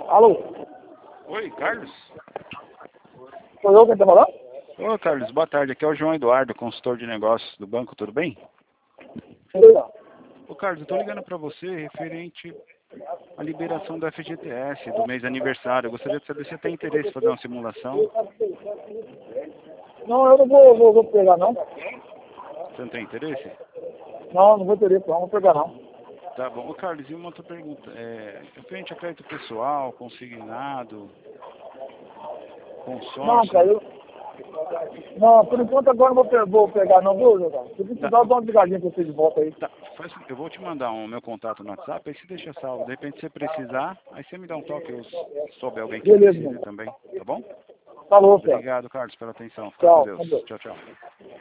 Alô? Oi, Carlos? Sou eu quem tá falando? Ô, Carlos, boa tarde. Aqui é o João Eduardo, consultor de negócios do banco, tudo bem? Ô, Carlos, eu tô ligando para você referente à liberação do FGTS do mês de aniversário. Eu gostaria de saber se você tem interesse em fazer uma simulação. Não, eu não vou pegar, não. Você não tem interesse? Não, não vou ter isso, não vou pegar, não. Tá bom. Ô, Carlos, e uma outra pergunta. Referente a crédito pessoal, consignado, Não, consórcio... cara, não, por enquanto agora não vou pegar, não, viu, Jogão? Se precisar, eu dou uma ligadinha pra você de volta aí. Tá, eu vou te mandar o meu contato no WhatsApp, aí você deixa salvo. De repente, se você precisar, aí você me dá um toque, eu souber alguém que Beleza, precise mano. também, tá bom? Falou, cara. Obrigado, Carlos, pela atenção. Fica com Tchau. Deus. Tchau, tchau.